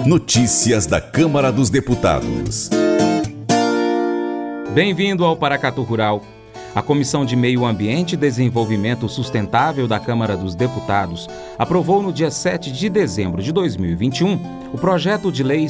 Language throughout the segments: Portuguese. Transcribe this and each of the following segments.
Notícias da Câmara dos Deputados. Bem-vindo ao Paracatu Rural. A Comissão de Meio Ambiente e Desenvolvimento Sustentável da Câmara dos Deputados aprovou no dia 7 de dezembro de 2021 o projeto de lei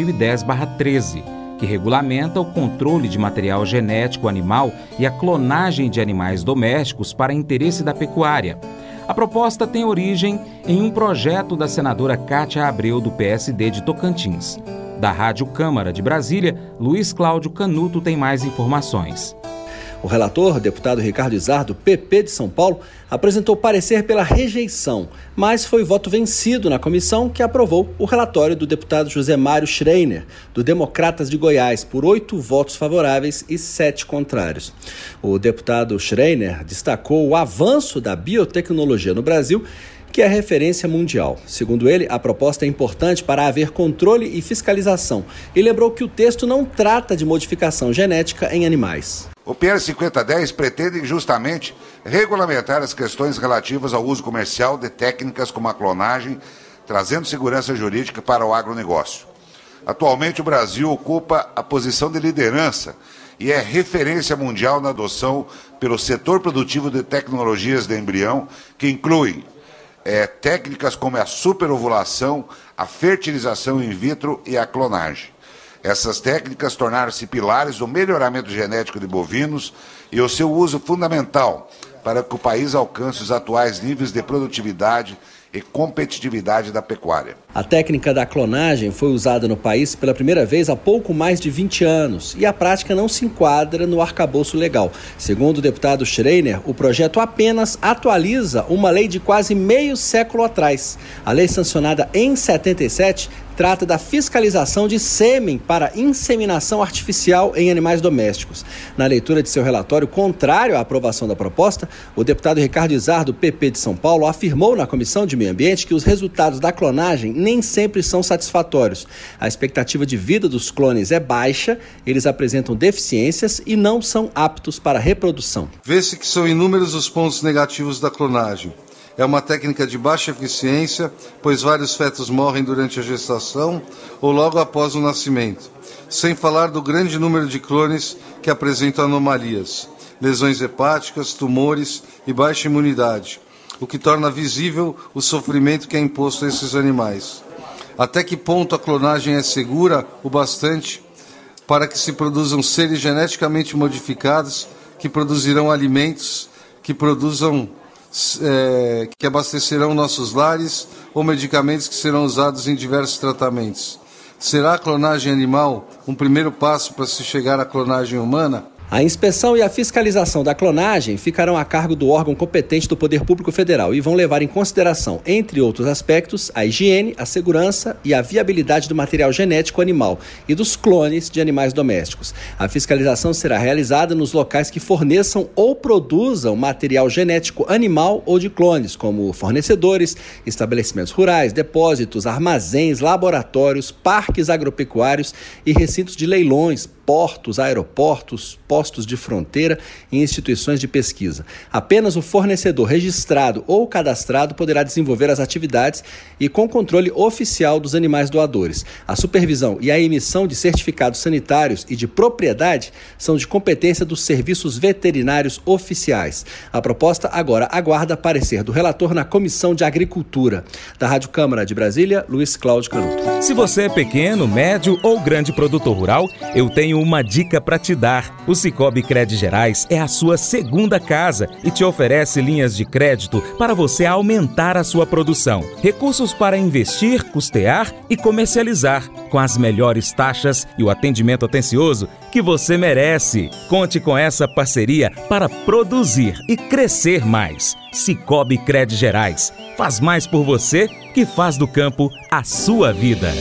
5010/13, que regulamenta o controle de material genético animal e a clonagem de animais domésticos para interesse da pecuária. A proposta tem origem em um projeto da senadora Cátia Abreu, do PSD de Tocantins. Da Rádio Câmara de Brasília, Luiz Cláudio Canuto tem mais informações. O relator, deputado Ricardo Izar, do PP de São Paulo, apresentou parecer pela rejeição, mas foi voto vencido na comissão que aprovou o relatório do deputado José Mário Schreiner, do Democratas de Goiás, por 8 votos favoráveis e 7 contrários. O deputado Schreiner destacou o avanço da biotecnologia no Brasil, que é referência mundial. Segundo ele, a proposta é importante para haver controle e fiscalização e lembrou que o texto não trata de modificação genética em animais. O PL 5010 pretende justamente regulamentar as questões relativas ao uso comercial de técnicas como a clonagem, trazendo segurança jurídica para o agronegócio. Atualmente, o Brasil ocupa a posição de liderança e é referência mundial na adoção pelo setor produtivo de tecnologias de embrião, que incluem técnicas como a superovulação, a fertilização in vitro e a clonagem. Essas técnicas tornaram-se pilares do melhoramento genético de bovinos e o seu uso fundamental para que o país alcance os atuais níveis de produtividade e competitividade da pecuária. A técnica da clonagem foi usada no país pela primeira vez há pouco mais de 20 anos e a prática não se enquadra no arcabouço legal. Segundo o deputado Schreiner, o projeto apenas atualiza uma lei de quase meio século atrás. A lei sancionada em 77 trata da fiscalização de sêmen para inseminação artificial em animais domésticos. Na leitura de seu relatório contrário à aprovação da proposta, o deputado Ricardo Izar, do PP de São Paulo, afirmou na Comissão de Meio Ambiente que os resultados da clonagem nem sempre são satisfatórios. A expectativa de vida dos clones é baixa, eles apresentam deficiências e não são aptos para reprodução. Vê-se que são inúmeros os pontos negativos da clonagem. É uma técnica de baixa eficiência, pois vários fetos morrem durante a gestação ou logo após o nascimento. Sem falar do grande número de clones que apresentam anomalias, lesões hepáticas, tumores e baixa imunidade, o que torna visível o sofrimento que é imposto a esses animais. Até que ponto a clonagem é segura o bastante para que se produzam seres geneticamente modificados que produzirão alimentos, que abastecerão nossos lares ou medicamentos que serão usados em diversos tratamentos. Será a clonagem animal um primeiro passo para se chegar à clonagem humana? A inspeção e a fiscalização da clonagem ficarão a cargo do órgão competente do Poder Público Federal e vão levar em consideração, entre outros aspectos, a higiene, a segurança e a viabilidade do material genético animal e dos clones de animais domésticos. A fiscalização será realizada nos locais que forneçam ou produzam material genético animal ou de clones, como fornecedores, estabelecimentos rurais, depósitos, armazéns, laboratórios, parques agropecuários e recintos de leilões, portos, aeroportos, postos de fronteira e instituições de pesquisa. Apenas o fornecedor registrado ou cadastrado poderá desenvolver as atividades e com controle oficial dos animais doadores. A supervisão e a emissão de certificados sanitários e de propriedade são de competência dos serviços veterinários oficiais. A proposta agora aguarda parecer do relator na Comissão de Agricultura. Da Rádio Câmara de Brasília, Luiz Cláudio Canuto. Se você é pequeno, médio ou grande produtor rural, eu tenho uma dica para te dar. O Sicoob Cred Gerais é a sua segunda casa e te oferece linhas de crédito para você aumentar a sua produção. Recursos para investir, custear e comercializar, com as melhores taxas e o atendimento atencioso que você merece. Conte com essa parceria para produzir e crescer mais. Sicoob Cred Gerais. Faz mais por você que faz do campo a sua vida.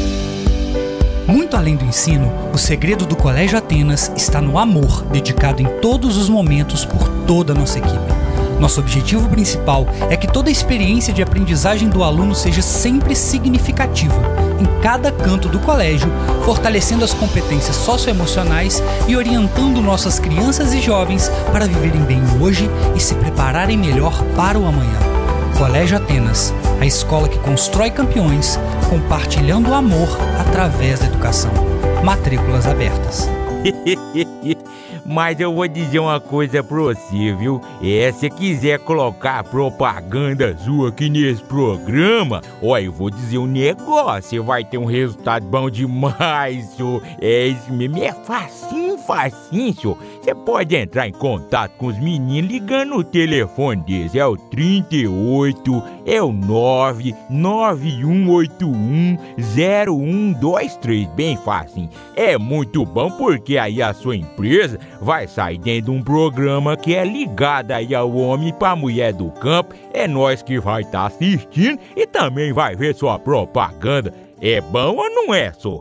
Muito além do ensino, o segredo do Colégio Atenas está no amor, dedicado em todos os momentos por toda a nossa equipe. Nosso objetivo principal é que toda a experiência de aprendizagem do aluno seja sempre significativa, em cada canto do colégio, fortalecendo as competências socioemocionais e orientando nossas crianças e jovens para viverem bem hoje e se prepararem melhor para o amanhã. Colégio Atenas, a escola que constrói campeões, compartilhando o amor através da educação. Matrículas abertas. Mas eu vou dizer uma coisa pra você, viu? Se você quiser colocar propaganda sua aqui nesse programa, ó, eu vou dizer um negócio, você vai ter um resultado bom demais, senhor. É isso mesmo, é facinho, senhor. Você pode entrar em contato com os meninos ligando o telefone deles, é o 38, é o 991810123, bem facinho. É muito bom porque aí a sua empresa vai sair dentro de um programa que é ligado aí ao homem pra mulher do campo. É nós que vai estar assistindo e também vai ver sua propaganda. É bom ou não é, só?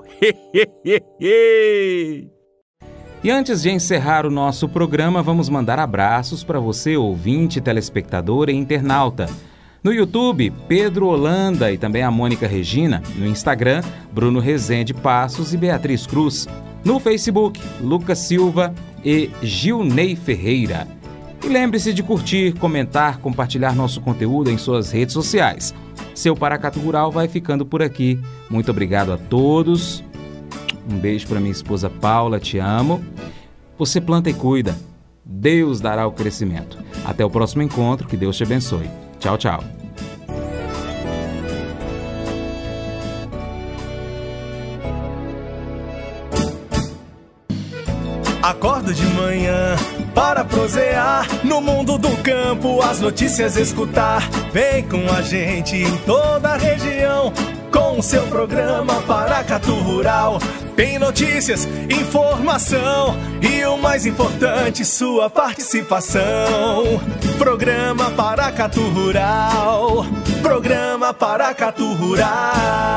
E antes de encerrar o nosso programa, vamos mandar abraços para você, ouvinte, telespectador e internauta. No YouTube, Pedro Holanda e também a Mônica Regina. No Instagram, Bruno Rezende Passos e Beatriz Cruz. No Facebook, Lucas Silva e Gilney Ferreira. E lembre-se de curtir, comentar, compartilhar nosso conteúdo em suas redes sociais. Seu Paracatu Rural vai ficando por aqui. Muito obrigado a todos. Um beijo para minha esposa Paula, te amo. Você planta e cuida. Deus dará o crescimento. Até o próximo encontro, que Deus te abençoe. Tchau, tchau. Acordo de manhã para prosear no mundo do campo, as notícias escutar. Vem com a gente em toda a região com o seu programa Paracatu Rural. Tem notícias, informação e o mais importante, sua participação. Programa Paracatu Rural. Programa Paracatu Rural.